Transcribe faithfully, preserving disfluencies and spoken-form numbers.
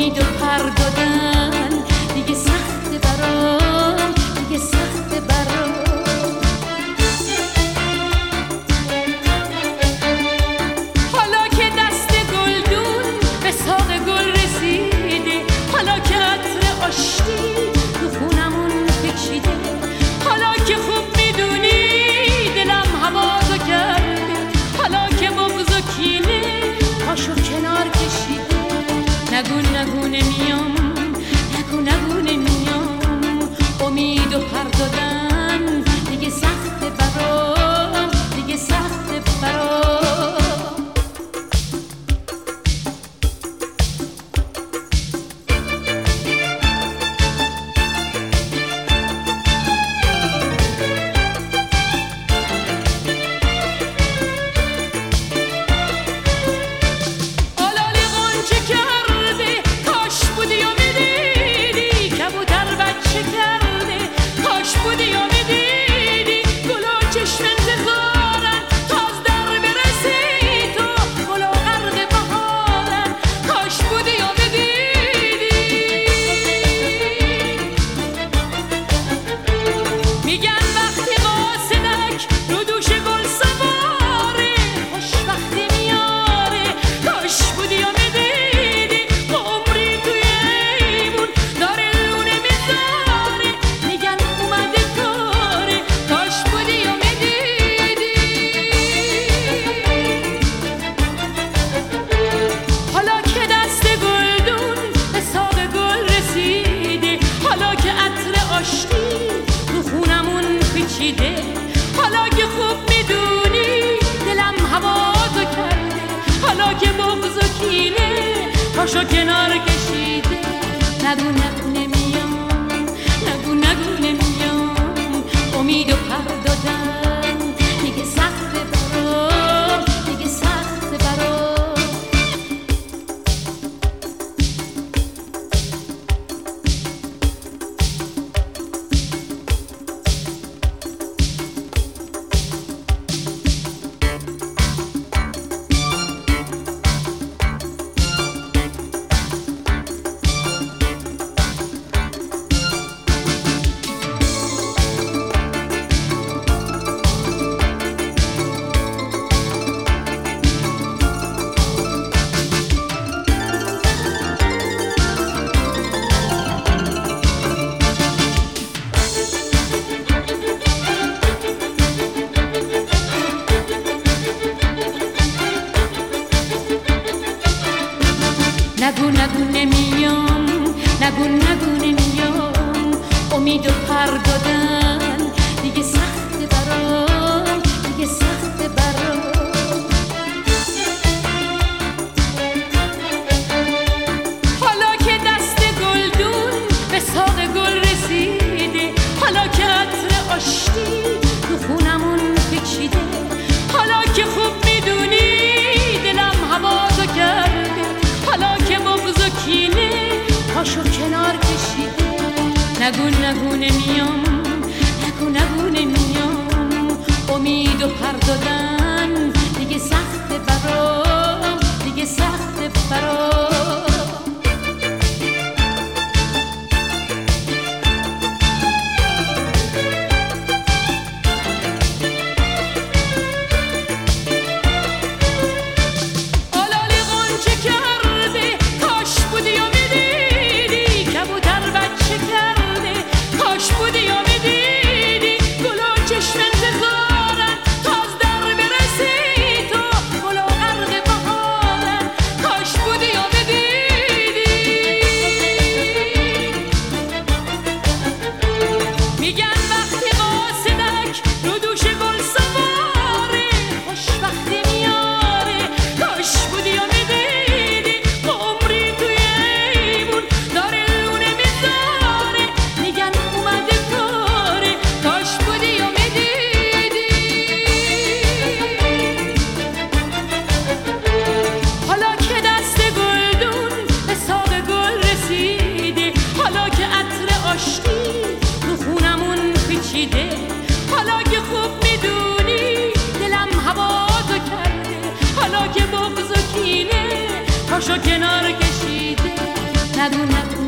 امید و پر دادن دیگه سخته برام، دیگه سخته برام. حالا که دست گلدون به ساق گل رسیده، حالا که عطر آشتی تو خونمون پیچیده، حالا که خوب میدونی دلم هوازو کرده، حالا که بغض و کینه پاشو کنار کشیده. نگو نگو نمیام، نگو نگو نمیام، امید و پر دادن دیگه سخته برام، دیگه سخته برام. حالا که خوب میدونی دلم هوازو کرده، حالا که بغض و کینه پاشو کنار کشیده. نگو نگو نمیام، نگو نگو نمیام، امید و پر دادن دیگه سخته برام، دیگه سخته برام. نگو نگو نمیام، نگو نگو نمیام، امید و پر دادن دیگه سخته برام، دیگه سخته برام. حالا که دست گلدون به ساق گل رسیده، حالا که عطر آشتی تو خونمون پیچیده، حالا که خوب میدونی دلم هوازو کرده، حالا که بغض و کینه پاشو کنار کشیده. نگو نگو نمیام، نگو نگو نمیام، امید و پر دادن دیگه سخته برام، دیگه سخته برام. پاشو کنار کشیده. ندونم